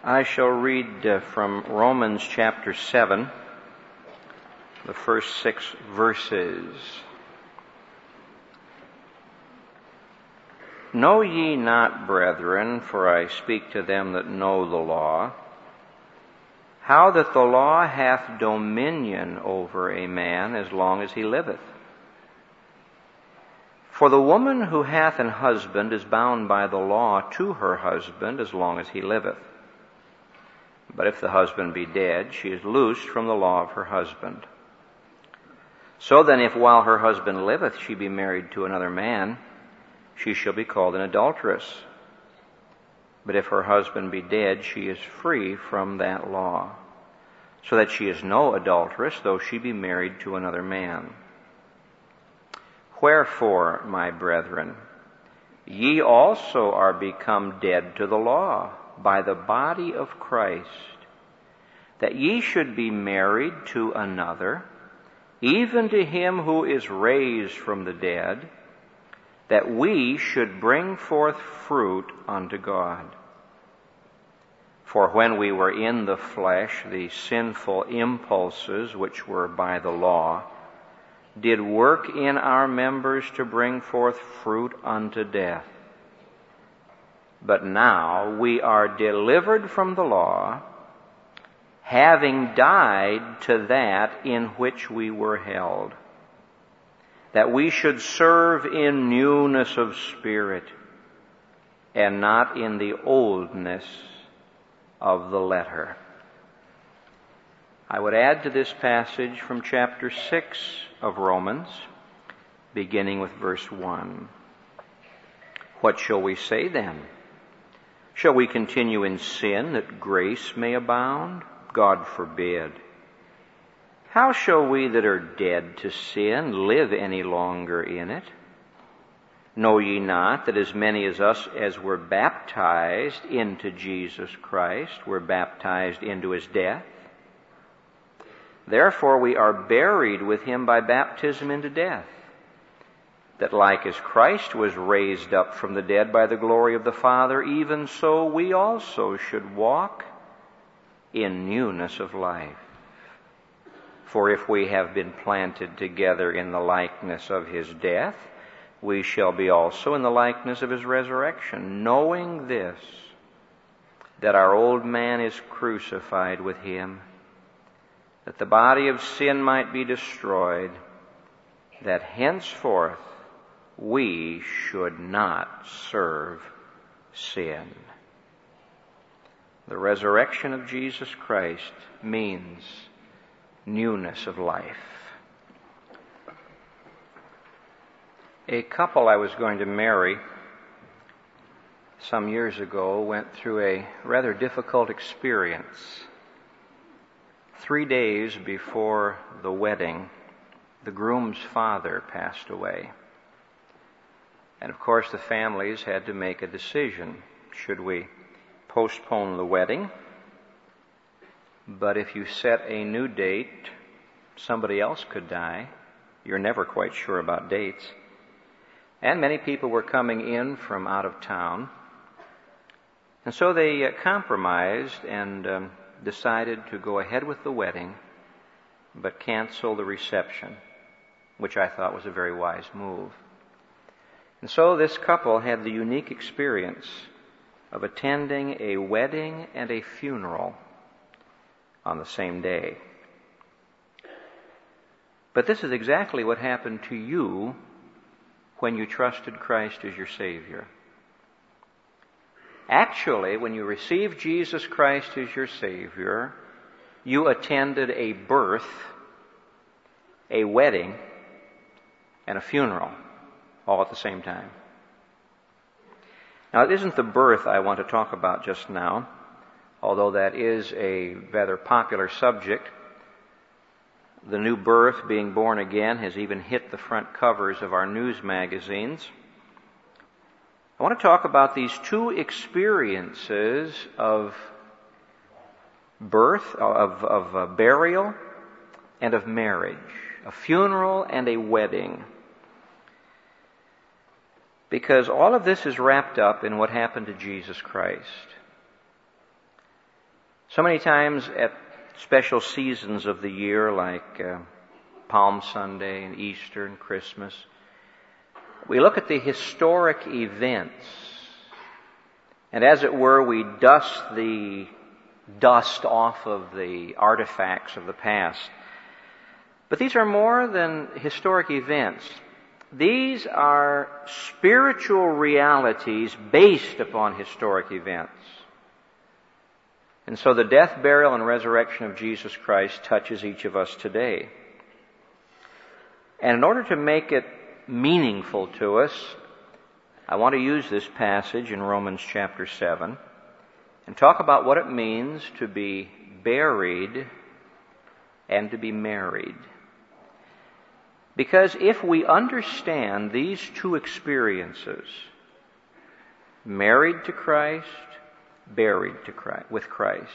I shall read from Romans chapter 7, the first 6 verses. Know ye not, brethren, for I speak to them that know the law, how that the law hath dominion over a man as long as he liveth? For the woman who hath an husband is bound by the law to her husband as long as he liveth. But if the husband be dead, she is loosed from the law of her husband. So then, if while her husband liveth she be married to another man, she shall be called an adulteress. But if her husband be dead, she is free from that law, so that she is no adulteress, though she be married to another man. Wherefore, my brethren, ye also are become dead to the law by the body of Christ, that ye should be married to another, even to him who is raised from the dead, that we should bring forth fruit unto God. For when we were in the flesh, the sinful impulses which were by the law did work in our members to bring forth fruit unto death. But now we are delivered from the law, having died to that in which we were held, that we should serve in newness of spirit, and not in the oldness of the letter. I would add to this passage from chapter 6 of Romans, beginning with verse 1. What shall we say then? Shall we continue in sin that grace may abound? God forbid. How shall we that are dead to sin live any longer in it? Know ye not that as many as us as were baptized into Jesus Christ were baptized into his death? Therefore we are buried with him by baptism into death, that like as Christ was raised up from the dead by the glory of the Father, even so we also should walk in newness of life. For if we have been planted together in the likeness of his death, we shall be also in the likeness of his resurrection, knowing this, that our old man is crucified with him, that the body of sin might be destroyed, that henceforth we should not serve sin. The resurrection of Jesus Christ means newness of life. A couple I was going to marry some years ago went through a rather difficult experience. 3 days before the wedding, the groom's father passed away. And of course the families had to make a decision. Should we postpone the wedding? But if you set a new date, somebody else could die. You're never quite sure about dates. And many people were coming in from out of town. And so they compromised and decided to go ahead with the wedding, but cancel the reception, which I thought was a very wise move. And so this couple had the unique experience of attending a wedding and a funeral on the same day. But this is exactly what happened to you when you trusted Christ as your Savior. Actually, when you received Jesus Christ as your Savior, you attended a birth, a wedding, and a funeral all at the same time. Now, it isn't the birth I want to talk about just now, although that is a rather popular subject. The new birth, being born again, has even hit the front covers of our news magazines. I want to talk about these two experiences of birth, of burial, and of marriage, a funeral and a wedding. Because all of this is wrapped up in what happened to Jesus Christ. So many times at special seasons of the year like Palm Sunday and Easter and Christmas, we look at the historic events, and as it were, we dust the dust off of the artifacts of the past. But these are more than historic events. These are spiritual realities based upon historic events. And so the death, burial, and resurrection of Jesus Christ touches each of us today. And in order to make it meaningful to us, I want to use this passage in Romans chapter 7 and talk about what it means to be buried and to be married. Because if we understand these two experiences, married to Christ, buried with Christ,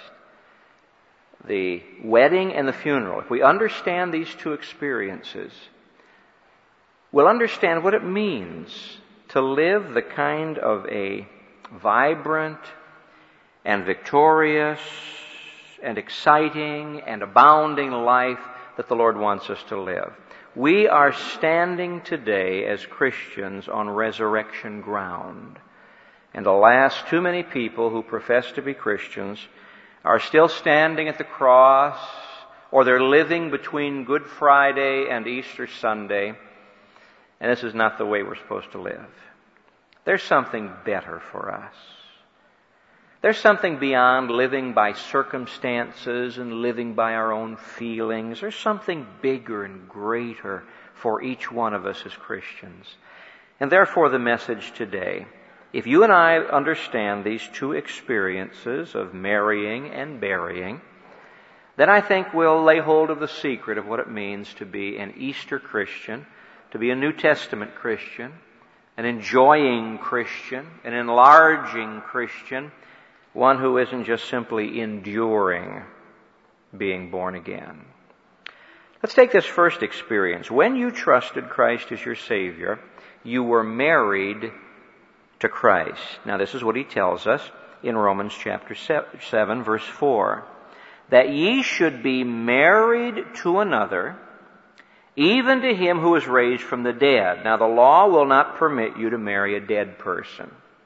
the wedding and the funeral, if we understand these two experiences, we'll understand what it means to live the kind of a vibrant and victorious and exciting and abounding life that the Lord wants us to live. We are standing today as Christians on resurrection ground. And alas, too many people who profess to be Christians are still standing at the cross, or they're living between Good Friday and Easter Sunday. And this is not the way we're supposed to live. There's something better for us. There's something beyond living by circumstances and living by our own feelings. There's something bigger and greater for each one of us as Christians. And therefore the message today, if you and I understand these two experiences of marrying and burying, then I think we'll lay hold of the secret of what it means to be an Easter Christian, to be a New Testament Christian, an enjoying Christian, an enlarging Christian, one who isn't just simply enduring being born again. Let's take this first experience. When you trusted Christ as your Savior, you were married to Christ. Now this is what he tells us in Romans chapter 7, verse 4. That ye should be married to another, even to him who is raised from the dead. Now the law will not permit you to marry a dead person.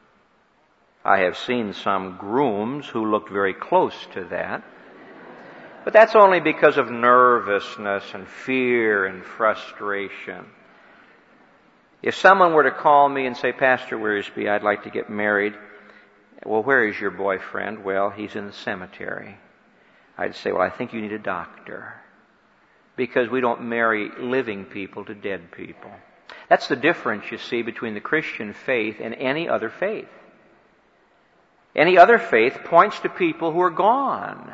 I have seen some grooms who looked very close to that. But that's only because of nervousness and fear and frustration. If someone were to call me and say, Pastor Wiersbe, I'd like to get married. Well, where is your boyfriend? Well, he's in the cemetery. I'd say, well, I think you need a doctor. Because we don't marry living people to dead people. That's the difference, you see, between the Christian faith and any other faith. Any other faith points to people who are gone.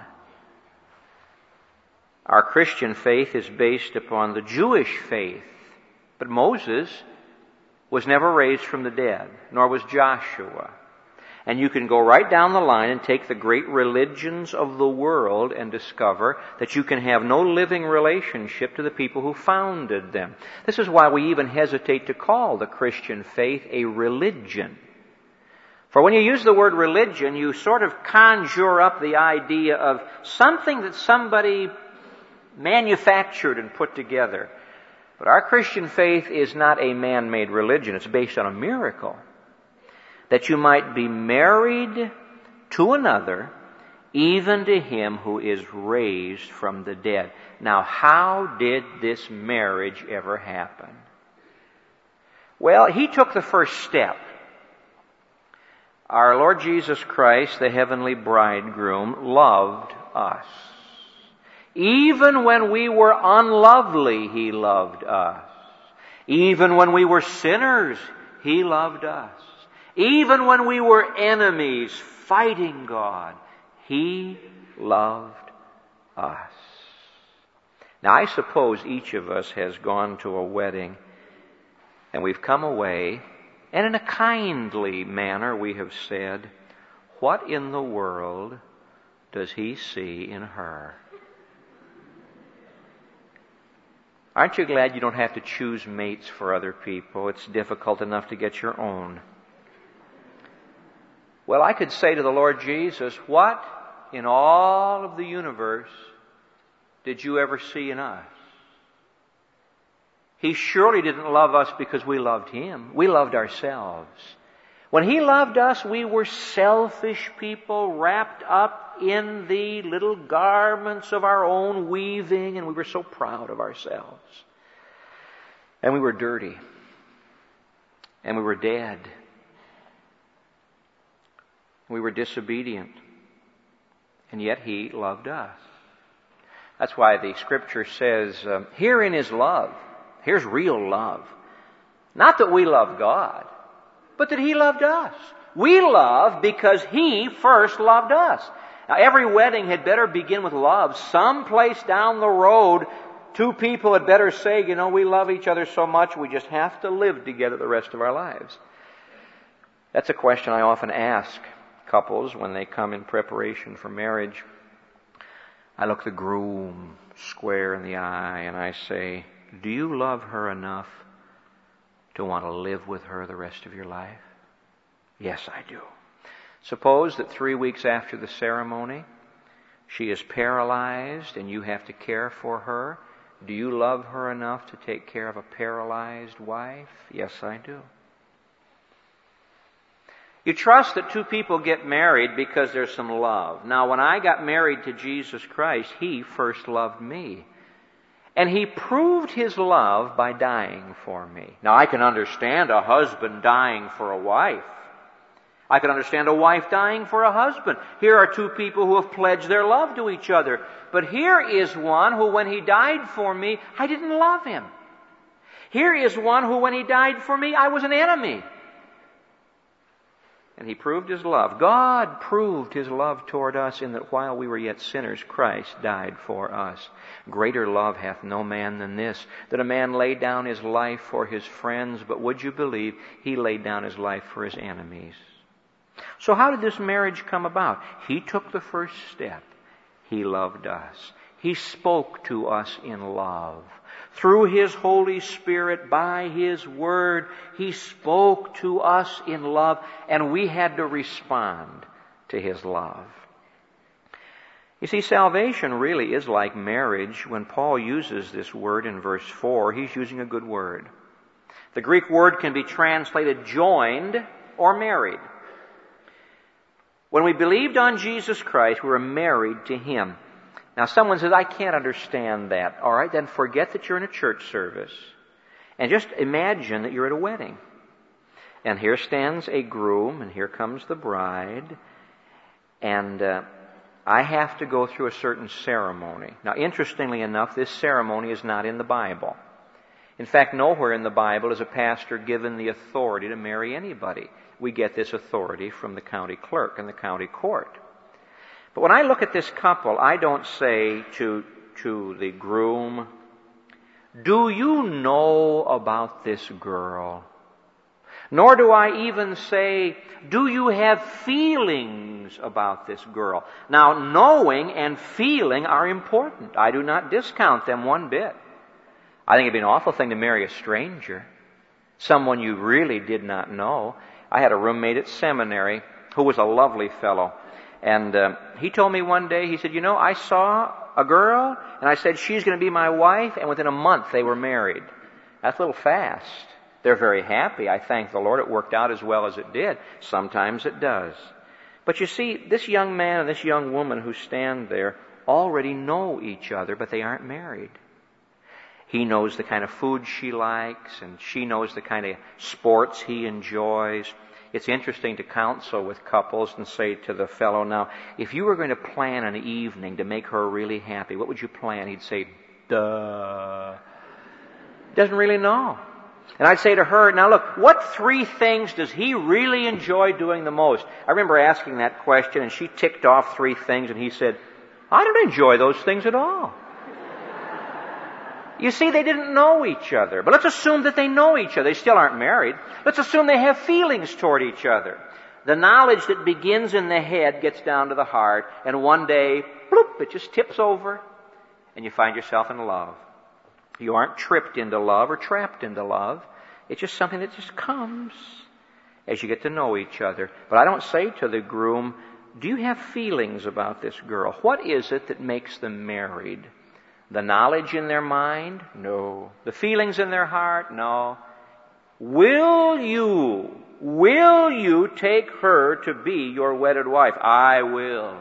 Our Christian faith is based upon the Jewish faith. But Moses was never raised from the dead, nor was Joshua. And you can go right down the line and take the great religions of the world and discover that you can have no living relationship to the people who founded them. This is why we even hesitate to call the Christian faith a religion. For when you use the word religion, you sort of conjure up the idea of something that somebody manufactured and put together. But our Christian faith is not a man-made religion. It's based on a miracle. That you might be married to another, even to him who is raised from the dead. Now, how did this marriage ever happen? Well, he took the first step. Our Lord Jesus Christ, the heavenly bridegroom, loved us. Even when we were unlovely, he loved us. Even when we were sinners, he loved us. Even when we were enemies fighting God, he loved us. Now, I suppose each of us has gone to a wedding and we've come away, and in a kindly manner we have said, what in the world does he see in her? Aren't you glad you don't have to choose mates for other people? It's difficult enough to get your own. Well, I could say to the Lord Jesus, what in all of the universe did you ever see in us? He surely didn't love us because we loved Him. We loved ourselves. When He loved us, we were selfish people wrapped up in the little garments of our own weaving, and we were so proud of ourselves. And we were dirty. And we were dead. We were disobedient. And yet He loved us. That's why the Scripture says, herein is love. Here's real love. Not that we love God, but that He loved us. We love because He first loved us. Now, every wedding had better begin with love. Someplace down the road, two people had better say, we love each other so much, we just have to live together the rest of our lives. That's a question I often ask couples when they come in preparation for marriage. I look the groom square in the eye and I say, do you love her enough to want to live with her the rest of your life? Yes, I do. Suppose that 3 weeks after the ceremony, she is paralyzed and you have to care for her. Do you love her enough to take care of a paralyzed wife? Yes, I do. You trust that two people get married because there's some love. Now, when I got married to Jesus Christ, He first loved me. And He proved His love by dying for me. Now, I can understand a husband dying for a wife. I can understand a wife dying for a husband. Here are two people who have pledged their love to each other. But here is one who, when He died for me, I didn't love him. Here is one who, when He died for me, I was an enemy. And He proved His love. God proved His love toward us in that while we were yet sinners, Christ died for us. Greater love hath no man than this, that a man lay down his life for his friends. But would you believe He laid down His life for His enemies? So how did this marriage come about? He took the first step. He loved us. He spoke to us in love. Through His Holy Spirit, by His Word, He spoke to us in love, and we had to respond to His love. You see, salvation really is like marriage. When Paul uses this word in verse 4, he's using a good word. The Greek word can be translated joined or married. When we believed on Jesus Christ, we were married to Him. Now, someone says, I can't understand that. All right, then forget that you're in a church service. And just imagine that you're at a wedding. And here stands a groom, and here comes the bride. And I have to go through a certain ceremony. Now, interestingly enough, this ceremony is not in the Bible. In fact, nowhere in the Bible is a pastor given the authority to marry anybody. We get this authority from the county clerk and the county court. But when I look at this couple, I don't say to the groom, do you know about this girl? Nor do I even say, do you have feelings about this girl? Now, knowing and feeling are important. I do not discount them one bit. I think it'd be an awful thing to marry a stranger, someone you really did not know. I had a roommate at seminary who was a lovely fellow. And he told me one day, he said, I saw a girl, and I said, she's going to be my wife, and within a month they were married. That's a little fast. They're very happy. I thank the Lord it worked out as well as it did. Sometimes it does. But you see, this young man and this young woman who stand there already know each other, but they aren't married. He knows the kind of food she likes, and she knows the kind of sports he enjoys. It's interesting to counsel with couples and say to the fellow, now, if you were going to plan an evening to make her really happy, what would you plan? He'd say, duh. Doesn't really know. And I'd say to her, now look, what 3 things does he really enjoy doing the most? I remember asking that question, and she ticked off 3 things, and he said, I don't enjoy those things at all. You see, they didn't know each other. But let's assume that they know each other. They still aren't married. Let's assume they have feelings toward each other. The knowledge that begins in the head gets down to the heart, and one day, bloop, it just tips over, and you find yourself in love. You aren't tripped into love or trapped into love. It's just something that just comes as you get to know each other. But I don't say to the groom, Do you have feelings about this girl? What is it that makes them married? The knowledge in their mind? No. The feelings in their heart? No. Will you take her to be your wedded wife? I will.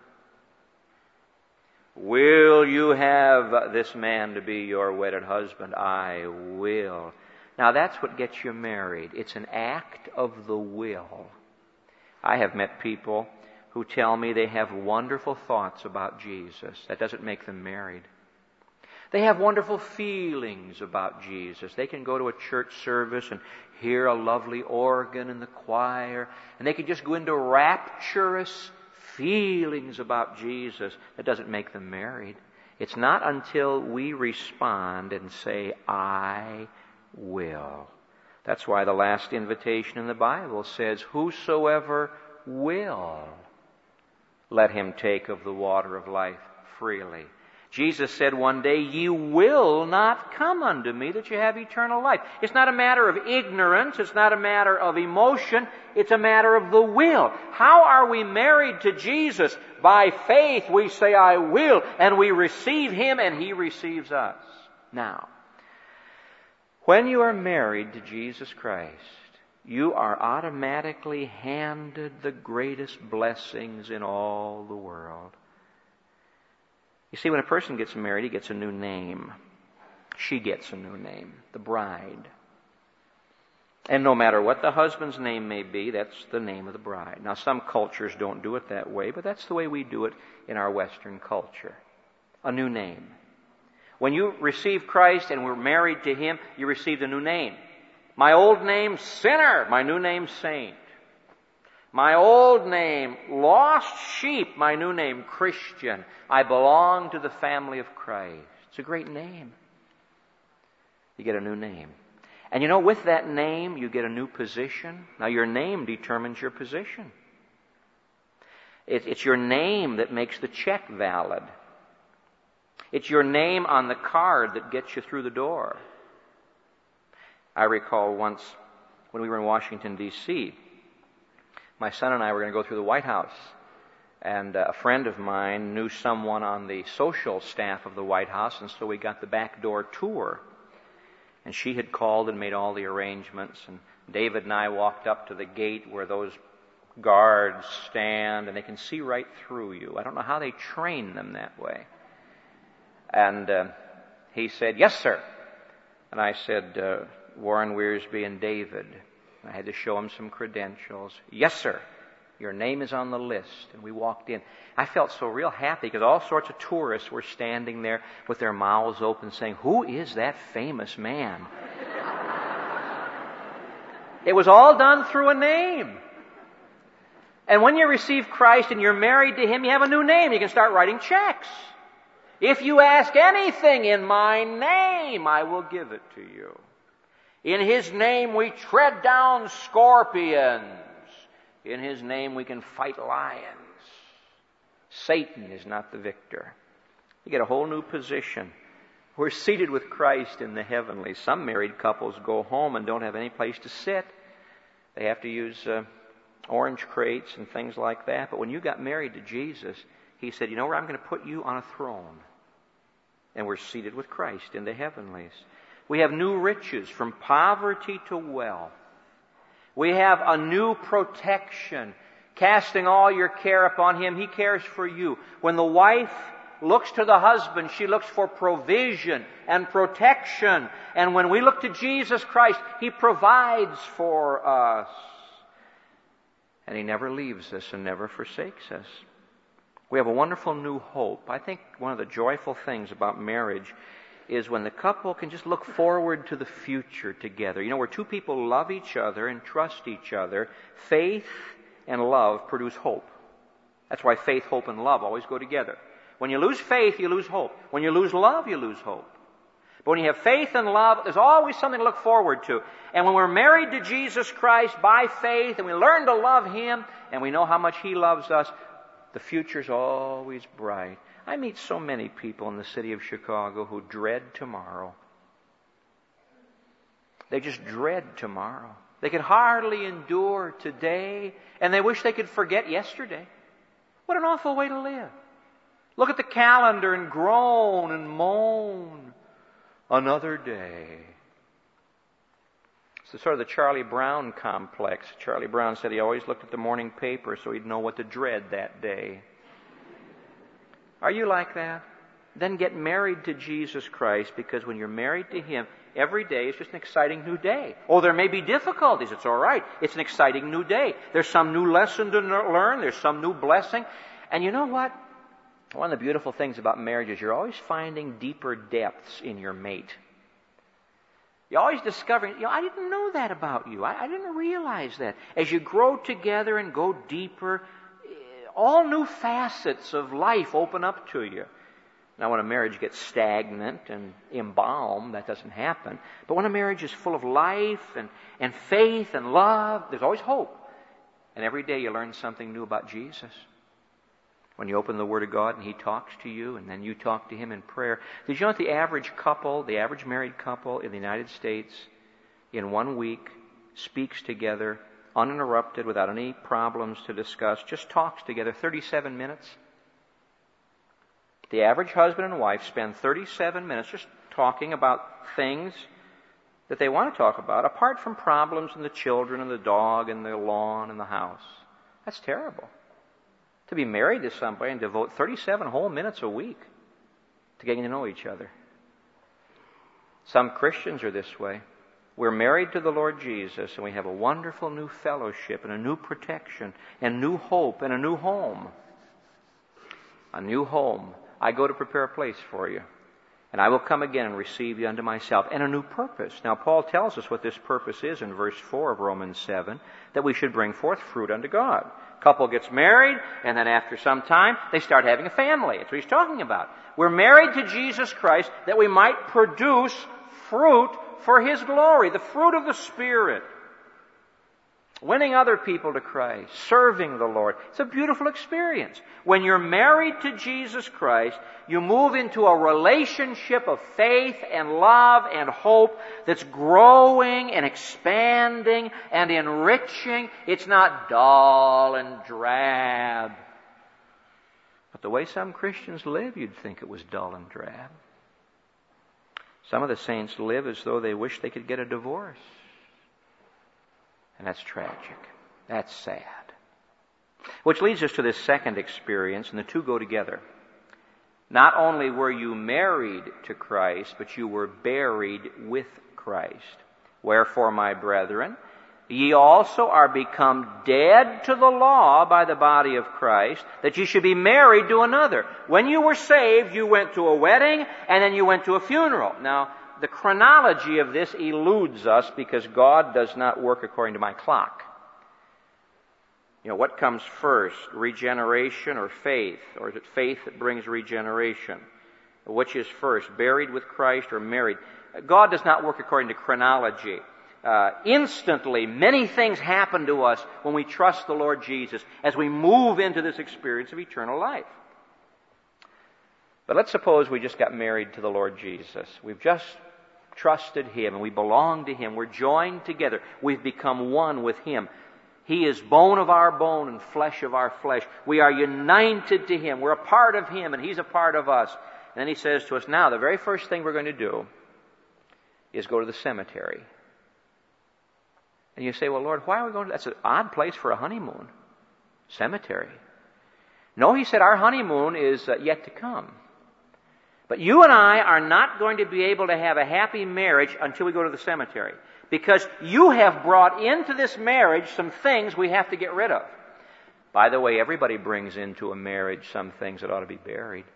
Will you have this man to be your wedded husband? I will. Now that's what gets you married. It's an act of the will. I have met people who tell me they have wonderful thoughts about Jesus. That doesn't make them married. They have wonderful feelings about Jesus. They can go to a church service and hear a lovely organ in the choir, and they can just go into rapturous feelings about Jesus. That doesn't make them married. It's not until we respond and say, I will. That's why the last invitation in the Bible says, whosoever will, let him take of the water of life freely. Jesus said one day, ye will not come unto me that you have eternal life. It's not a matter of ignorance. It's not a matter of emotion. It's a matter of the will. How are we married to Jesus? By faith we say, I will, and we receive Him and He receives us. Now, when you are married to Jesus Christ, you are automatically handed the greatest blessings in all the world. You see, when a person gets married, he gets a new name. She gets a new name, the bride. And no matter what the husband's name may be, that's the name of the bride. Now, some cultures don't do it that way, but that's the way we do it in our Western culture. A new name. When you receive Christ and were married to Him, you received a new name. My old name, sinner. My new name, saint. My old name, lost sheep. My new name, Christian. I belong to the family of Christ. It's a great name. You get a new name. And you know, with that name, you get a new position. Now, your name determines your position. It's your name that makes the check valid. It's your name on the card that gets you through the door. I recall once when we were in Washington, D.C., my son and I were going to go through the White House. And a friend of mine knew someone on the social staff of the White House, and so we got the back door tour. And she had called and made all the arrangements, and David and I walked up to the gate where those guards stand, and they can see right through you. I don't know how they train them that way. And he said, yes, sir. And I said, Warren Wiersbe and David. I had to show him some credentials. Yes, sir. Your name is on the list. And we walked in. I felt so real happy because all sorts of tourists were standing there with their mouths open saying, who is that famous man? It was all done through a name. And when you receive Christ and you're married to Him, you have a new name. You can start writing checks. If you ask anything in my name, I will give it to you. In His name we tread down scorpions. In His name we can fight lions. Satan is not the victor. You get a whole new position. We're seated with Christ in the heavenlies. Some married couples go home and don't have any place to sit. They have to use orange crates and things like that. But when you got married to Jesus, He said, you know where I'm going to put you? On a throne. And we're seated with Christ in the heavenlies. We have new riches from poverty to wealth. We have a new protection. Casting all your care upon Him, He cares for you. When the wife looks to the husband, she looks for provision and protection. And when we look to Jesus Christ, He provides for us. And He never leaves us and never forsakes us. We have a wonderful new hope. I think one of the joyful things about marriage is when the couple can just look forward to the future together. You know, where two people love each other and trust each other, faith and love produce hope. That's why faith, hope, and love always go together. When you lose faith, you lose hope. When you lose love, you lose hope. But when you have faith and love, there's always something to look forward to. And when we're married to Jesus Christ by faith and we learn to love Him and we know how much He loves us, the future's always bright. I meet so many people in the city of Chicago who dread tomorrow. They just dread tomorrow. They can hardly endure today, and they wish they could forget yesterday. What an awful way to live. Look at the calendar and groan and moan. Another day. It's sort of the Charlie Brown complex. Charlie Brown said he always looked at the morning paper so he'd know what to dread that day. Are you like that? Then get married to Jesus Christ, because when you're married to Him, every day is just an exciting new day. Oh, there may be difficulties. It's all right. It's an exciting new day. There's some new lesson to learn. There's some new blessing. And you know what? One of the beautiful things about marriage is you're always finding deeper depths in your mate. You're always discovering, I didn't know that about you. I didn't realize that. As you grow together and go deeper, all new facets of life open up to you. Now, when a marriage gets stagnant and embalmed, that doesn't happen. But when a marriage is full of life and faith and love, there's always hope. And every day you learn something new about Jesus. When you open the Word of God and He talks to you, and then you talk to Him in prayer. Did you know that the average couple, the average married couple in the United States, in 1 week, speaks together uninterrupted, without any problems to discuss, just talks together 37 minutes? The average husband and wife spend 37 minutes just talking about things that they want to talk about, apart from problems and the children and the dog and the lawn and the house. That's terrible. To be married to somebody and devote 37 whole minutes a week to getting to know each other. Some Christians are this way. We're married to the Lord Jesus, and we have a wonderful new fellowship and a new protection and new hope and a new home. A new home. I go to prepare a place for you, and I will come again and receive you unto myself, and a new purpose. Now, Paul tells us what this purpose is in verse 4 of Romans 7, that we should bring forth fruit unto God. Couple gets married, and then after some time, they start having a family. That's what he's talking about. We're married to Jesus Christ that we might produce fruit for His glory, the fruit of the Spirit. Winning other people to Christ, serving the Lord. It's a beautiful experience. When you're married to Jesus Christ, you move into a relationship of faith and love and hope that's growing and expanding and enriching. It's not dull and drab. But the way some Christians live, you'd think it was dull and drab. Some of the saints live as though they wish they could get a divorce. And that's tragic. That's sad. Which leads us to this second experience, and the two go together. Not only were you married to Christ, but you were buried with Christ. Wherefore, my brethren, ye also are become dead to the law by the body of Christ, that ye should be married to another. When you were saved, you went to a wedding, and then you went to a funeral. Now, the chronology of this eludes us because God does not work according to my clock. What comes first, regeneration or faith? Or is it faith that brings regeneration? Which is first, buried with Christ or married? God does not work according to chronology. Instantly, many things happen to us when we trust the Lord Jesus as we move into this experience of eternal life. But let's suppose we just got married to the Lord Jesus. We've just trusted Him and we belong to Him. We're joined together. We've become one with Him. He is bone of our bone and flesh of our flesh. We are united to Him. We're a part of Him and He's a part of us. And then He says to us, now the very first thing we're going to do is go to the cemetery. And you say, well, Lord, why are we going to... That's an odd place for a honeymoon. Cemetery. No, He said our honeymoon is yet to come. But you and I are not going to be able to have a happy marriage until we go to the cemetery. Because you have brought into this marriage some things we have to get rid of. By the way, everybody brings into a marriage some things that ought to be buried.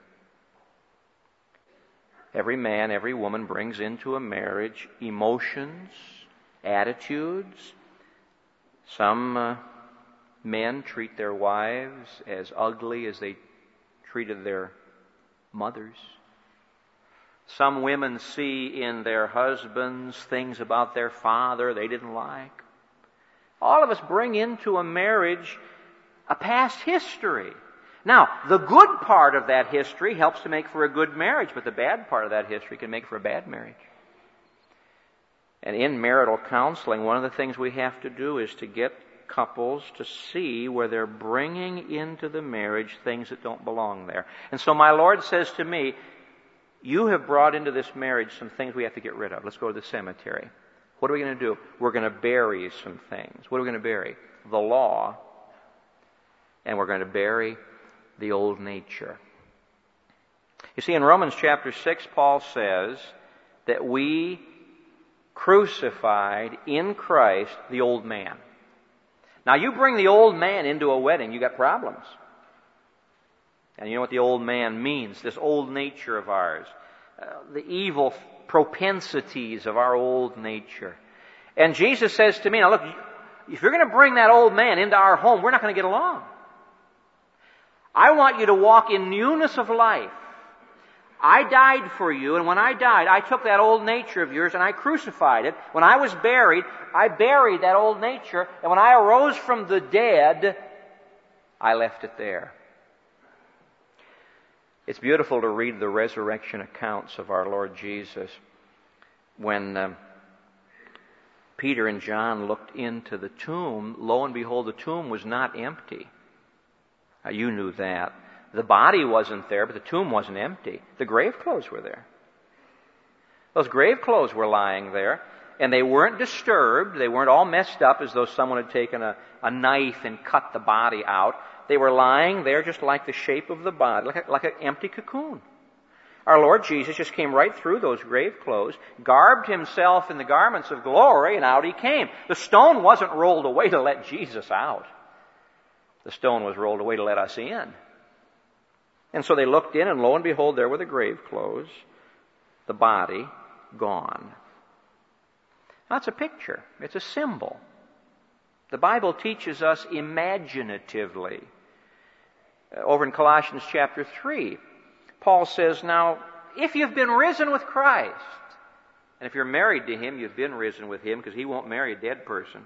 Every man, every woman brings into a marriage emotions, attitudes. Some men treat their wives as ugly as they treated their mothers. Some women see in their husbands things about their father they didn't like. All of us bring into a marriage a past history. Now, the good part of that history helps to make for a good marriage, but the bad part of that history can make for a bad marriage. And in marital counseling, one of the things we have to do is to get couples to see where they're bringing into the marriage things that don't belong there. And so my Lord says to me, you have brought into this marriage some things we have to get rid of. Let's go to the cemetery. What are we going to do? We're going to bury some things. What are we going to bury? The law. And we're going to bury the old nature. You see, in Romans chapter 6, Paul says that we crucified in Christ the old man. Now, you bring the old man into a wedding, you got problems. And you know what the old man means, this old nature of ours, the evil propensities of our old nature. And Jesus says to me, now look, if you're going to bring that old man into our home, we're not going to get along. I want you to walk in newness of life. I died for you, and when I died, I took that old nature of yours and I crucified it. When I was buried, I buried that old nature, and when I arose from the dead, I left it there. It's beautiful to read the resurrection accounts of our Lord Jesus. When Peter and John looked into the tomb, lo and behold, the tomb was not empty. Now, you knew that. The body wasn't there, but the tomb wasn't empty. The grave clothes were there. Those grave clothes were lying there, and they weren't disturbed. They weren't all messed up as though someone had taken a knife and cut the body out. They were lying there just like the shape of the body, like an empty cocoon. Our Lord Jesus just came right through those grave clothes, garbed himself in the garments of glory, and out he came. The stone wasn't rolled away to let Jesus out. The stone was rolled away to let us in. And so they looked in, and lo and behold, there were the grave clothes, the body gone. That's a picture. It's a symbol. The Bible teaches us imaginatively. Over in Colossians chapter 3, Paul says, now, if you've been risen with Christ, and if you're married to Him, you've been risen with Him, because He won't marry a dead person.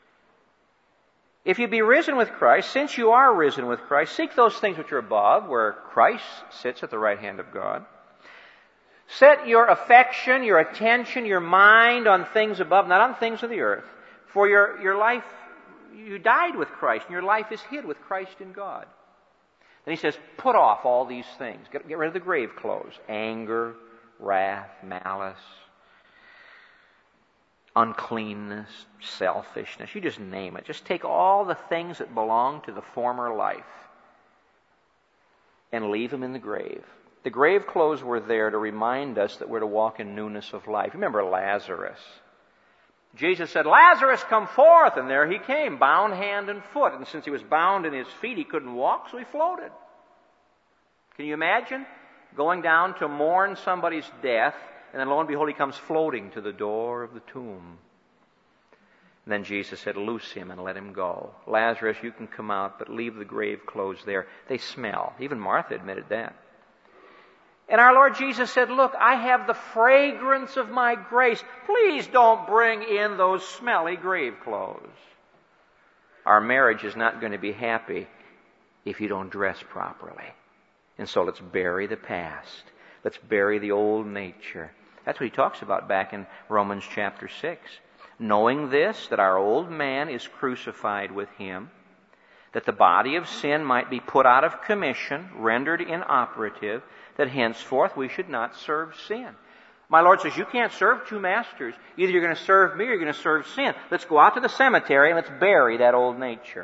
If you be risen with Christ, since you are risen with Christ, seek those things which are above, where Christ sits at the right hand of God. Set your affection, your attention, your mind on things above, not on things of the earth. For your life, you died with Christ, and your life is hid with Christ in God. Then he says, put off all these things. Get rid of the grave clothes. Anger, wrath, malice, uncleanness, selfishness. You just name it. Just take all the things that belong to the former life and leave them in the grave. The grave clothes were there to remind us that we're to walk in newness of life. Remember Lazarus. Jesus said, Lazarus, come forth. And there he came, bound hand and foot. And since he was bound in his feet, he couldn't walk, so he floated. Can you imagine going down to mourn somebody's death, and then lo and behold, he comes floating to the door of the tomb. And then Jesus said, loose him and let him go. Lazarus, you can come out, but leave the grave clothes there. They smell. Even Martha admitted that. And our Lord Jesus said, look, I have the fragrance of my grace. Please don't bring in those smelly grave clothes. Our marriage is not going to be happy if you don't dress properly. And so let's bury the past. Let's bury the old nature. That's what he talks about back in Romans chapter 6. Knowing this, that our old man is crucified with him, that the body of sin might be put out of commission, rendered inoperative, that henceforth we should not serve sin. My Lord says, you can't serve two masters. Either you're going to serve me or you're going to serve sin. Let's go out to the cemetery and let's bury that old nature.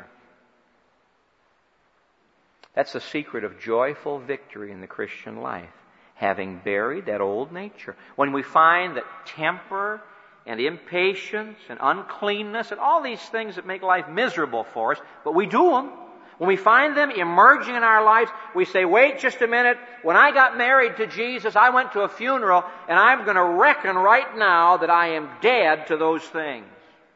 That's the secret of joyful victory in the Christian life. Having buried that old nature. When we find that temper and impatience and uncleanness and all these things that make life miserable for us, but we do them. When we find them emerging in our lives, we say, wait just a minute. When I got married to Jesus, I went to a funeral, and I'm going to reckon right now that I am dead to those things.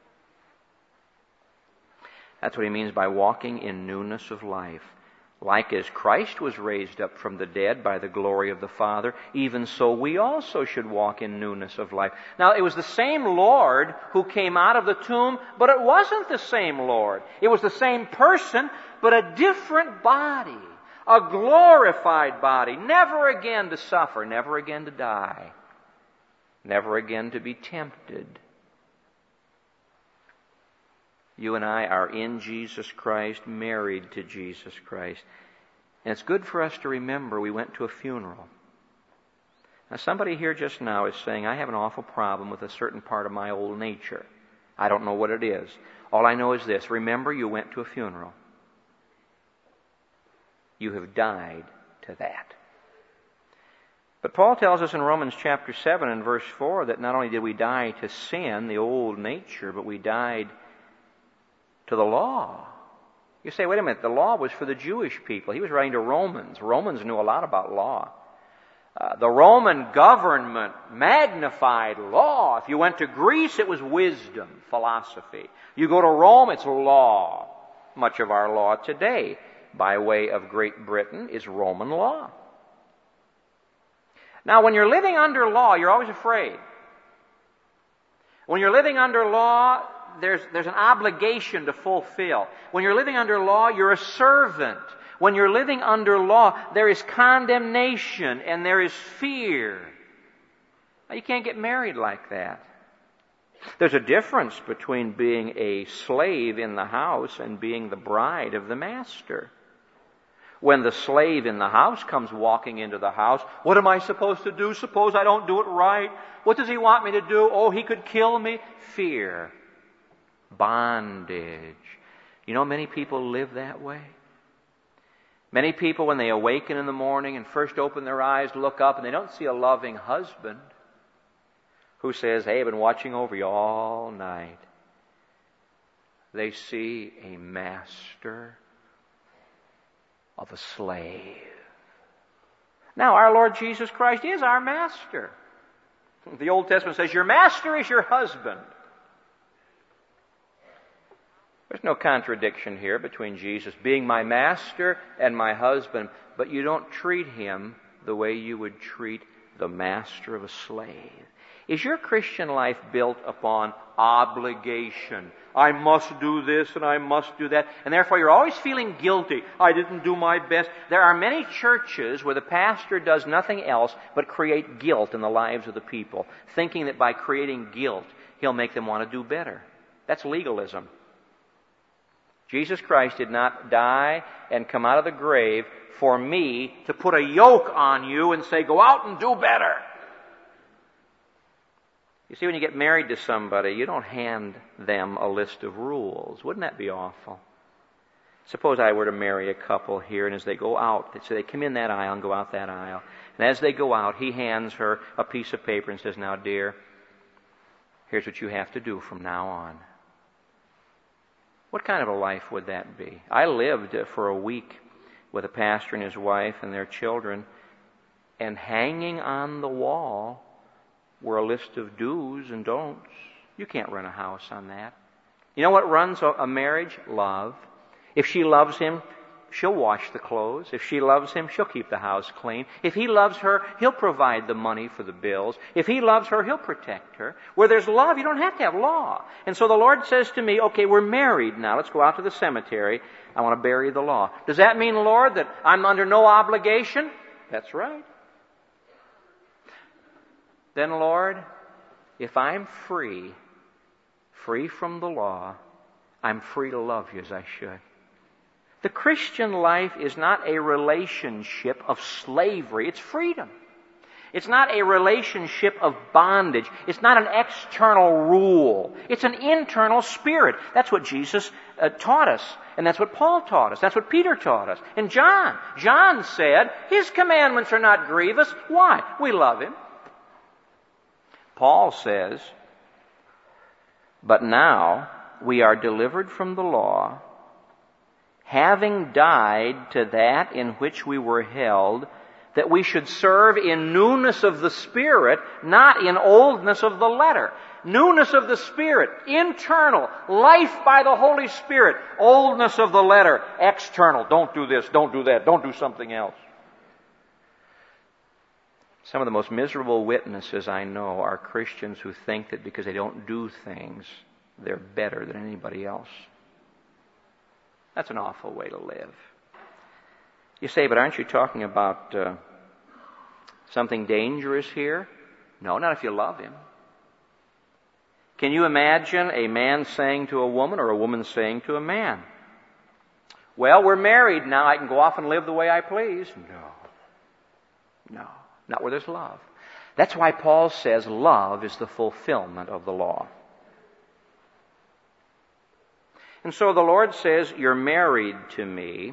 That's what he means by walking in newness of life. Like as Christ was raised up from the dead by the glory of the Father, even so we also should walk in newness of life. Now, it was the same Lord who came out of the tomb, but it wasn't the same Lord. It was the same person, but a different body, a glorified body, never again to suffer, never again to die, never again to be tempted. You and I are in Jesus Christ, married to Jesus Christ. And it's good for us to remember we went to a funeral. Now, somebody here just now is saying, I have an awful problem with a certain part of my old nature. I don't know what it is. All I know is this. Remember, you went to a funeral. You have died to that. But Paul tells us in Romans chapter 7 and verse 4 that not only did we die to sin, the old nature, but we died to the law. You say, wait a minute, the law was for the Jewish people. He was writing to Romans. Romans knew a lot about law. The Roman government magnified law. If you went to Greece, it was wisdom, philosophy. You go to Rome, it's law. Much of our law today, by way of Great Britain, is Roman law. Now, when you're living under law, you're always afraid. When you're living under law, there's an obligation to fulfill. When you're living under law, you're a servant. When you're living under law, there is condemnation and there is fear. Now, you can't get married like that. There's a difference between being a slave in the house and being the bride of the master. When the slave in the house comes walking into the house, what am I supposed to do? Suppose I don't do it right. What does he want me to do? Oh, he could kill me. Fear. Bondage. You know, many people live that way. Many people, when they awaken in the morning and first open their eyes, look up, and they don't see a loving husband who says, hey, I've been watching over you all night. They see a master of a slave. Now, our Lord Jesus Christ is our master. The Old Testament says, your master is your husband. There's no contradiction here between Jesus being my master and my husband, but you don't treat him the way you would treat the master of a slave. Is your Christian life built upon obligation? I must do this and I must do that, and therefore you're always feeling guilty. I didn't do my best. There are many churches where the pastor does nothing else but create guilt in the lives of the people, thinking that by creating guilt, he'll make them want to do better. That's legalism. Jesus Christ did not die and come out of the grave for me to put a yoke on you and say, go out and do better. You see, when you get married to somebody, you don't hand them a list of rules. Wouldn't that be awful? Suppose I were to marry a couple here, and as they go out, they come in that aisle and go out that aisle. And as they go out, he hands her a piece of paper and says, now, dear, here's what you have to do from now on. What kind of a life would that be? I lived for a week with a pastor and his wife and their children, and hanging on the wall were a list of do's and don'ts. You can't run a house on that. You know what runs a marriage? Love. If she loves him, she'll wash the clothes. If she loves him, she'll keep the house clean. If he loves her, he'll provide the money for the bills. If he loves her, he'll protect her. Where there's love, you don't have to have law. And so the Lord says to me, okay, we're married now. Let's go out to the cemetery. I want to bury the law. Does that mean, Lord, that I'm under no obligation? That's right. Then, Lord, if I'm free from the law, I'm free to love you as I should. The Christian life is not a relationship of slavery. It's freedom. It's not a relationship of bondage. It's not an external rule. It's an internal spirit. That's what Jesus taught us. And that's what Paul taught us. That's what Peter taught us. And John said, his commandments are not grievous. Why? We love him. Paul says, but now we are delivered from the law, having died to that in which we were held, that we should serve in newness of the Spirit, not in oldness of the letter. Newness of the Spirit, internal, life by the Holy Spirit. Oldness of the letter, external. Don't do this, don't do that, don't do something else. Some of the most miserable witnesses I know are Christians who think that because they don't do things, they're better than anybody else. That's an awful way to live. You say, but aren't you talking about something dangerous here? No, not if you love him. Can you imagine a man saying to a woman or a woman saying to a man, well, we're married now, I can go off and live the way I please? No, not where there's love. That's why Paul says love is the fulfillment of the law. And so the Lord says, you're married to me.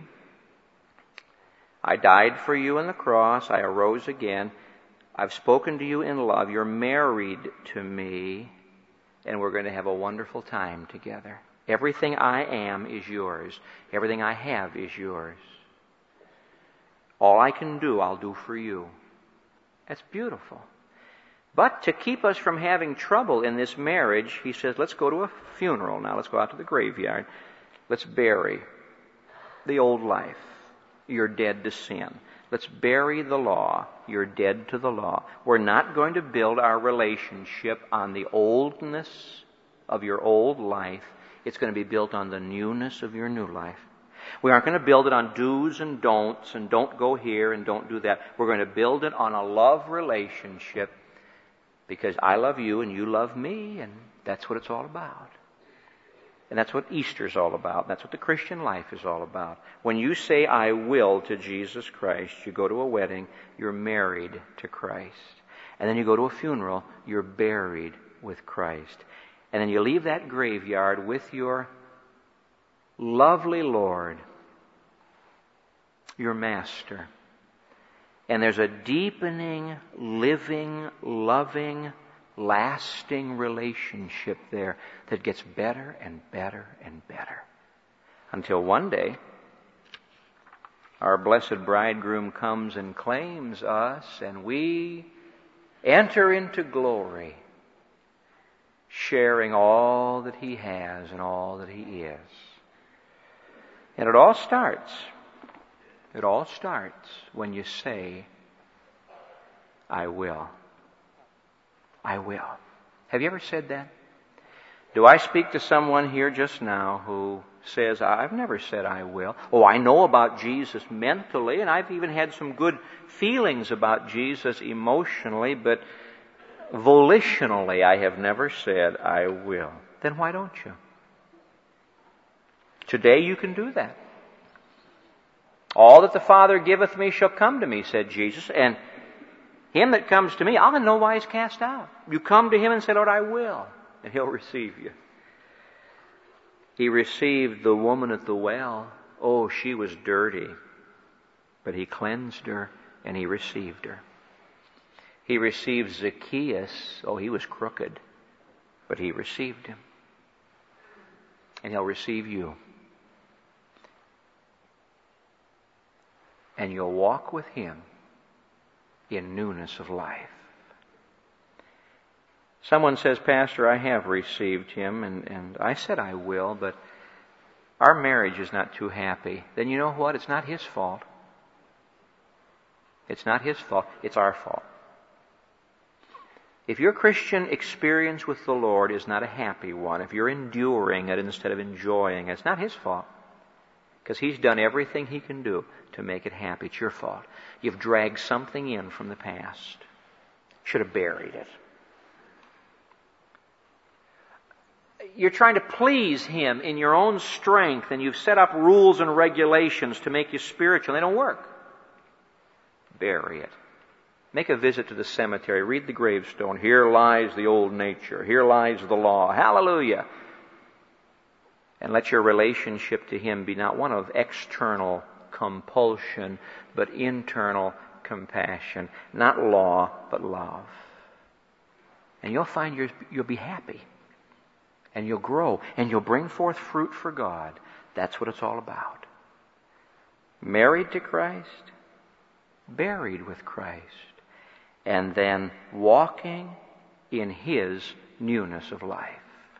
I died for you on the cross. I arose again. I've spoken to you in love. You're married to me. And we're going to have a wonderful time together. Everything I am is yours. Everything I have is yours. All I can do, I'll do for you. That's beautiful. But to keep us from having trouble in this marriage, he says, let's go to a funeral now. Let's go out to the graveyard. Let's bury the old life. You're dead to sin. Let's bury the law. You're dead to the law. We're not going to build our relationship on the oldness of your old life. It's going to be built on the newness of your new life. We aren't going to build it on do's and don'ts and don't go here and don't do that. We're going to build it on a love relationship because I love you and you love me, and that's what it's all about. And that's what Easter's all about. That's what the Christian life is all about. When you say, I will to Jesus Christ, you go to a wedding, you're married to Christ. And then you go to a funeral, you're buried with Christ. And then you leave that graveyard with your lovely Lord, your Master. And there's a deepening, living, loving, lasting relationship there that gets better and better and better. Until one day, our blessed bridegroom comes and claims us, and we enter into glory, sharing all that he has and all that he is. And it all starts when you say, I will. I will. Have you ever said that? Do I speak to someone here just now who says, I've never said I will. Oh, I know about Jesus mentally, and I've even had some good feelings about Jesus emotionally, but volitionally I have never said I will. Then why don't you? Today you can do that. All that the Father giveth me shall come to me, said Jesus, and him that comes to me, I'll in no wise cast out. You come to him and say, Lord, I will, and he'll receive you. He received the woman at the well. Oh, she was dirty, but he cleansed her and he received her. He received Zacchaeus. Oh, he was crooked, but he received him. And he'll receive you. And you'll walk with him in newness of life. Someone says, Pastor, I have received him, and I said I will, but our marriage is not too happy. Then you know what? It's not his fault. It's not his fault. It's our fault. If your Christian experience with the Lord is not a happy one, if you're enduring it instead of enjoying it, it's not his fault. Because he's done everything he can do to make it happy. It's your fault. You've dragged something in from the past. Should have buried it. You're trying to please him in your own strength, and you've set up rules and regulations to make you spiritual. They don't work. Bury it. Make a visit to the cemetery. Read the gravestone. Here lies the old nature. Here lies the law. Hallelujah. And let your relationship to him be not one of external compulsion, but internal compassion. Not law, but love. And you'll find you'll be happy. And you'll grow. And you'll bring forth fruit for God. That's what it's all about. Married to Christ, buried with Christ, and then walking in his newness of life.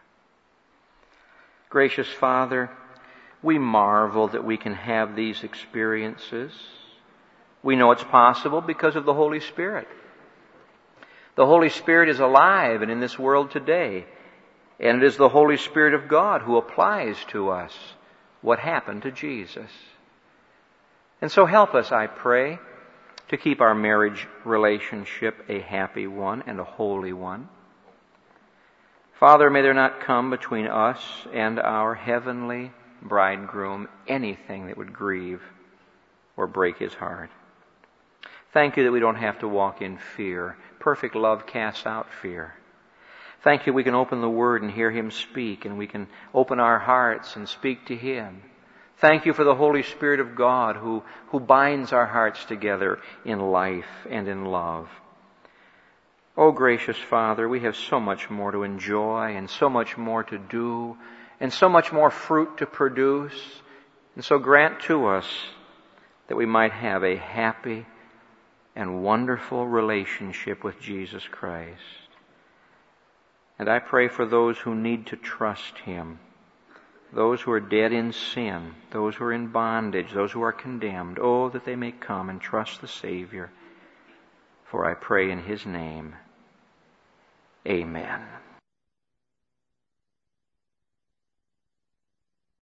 Gracious Father, we marvel that we can have these experiences. We know it's possible because of the Holy Spirit. The Holy Spirit is alive and in this world today. And it is the Holy Spirit of God who applies to us what happened to Jesus. And so help us, I pray, to keep our marriage relationship a happy one and a holy one. Father, may there not come between us and our heavenly bridegroom anything that would grieve or break his heart. Thank you that we don't have to walk in fear. Perfect love casts out fear. Thank you we can open the Word and hear Him speak, and we can open our hearts and speak to Him. Thank you for the Holy Spirit of God who binds our hearts together in life and in love. Oh, gracious Father, we have so much more to enjoy and so much more to do and so much more fruit to produce. And so grant to us that we might have a happy and wonderful relationship with Jesus Christ. And I pray for those who need to trust Him, those who are dead in sin, those who are in bondage, those who are condemned. Oh, that they may come and trust the Savior. For I pray in His name. Amen.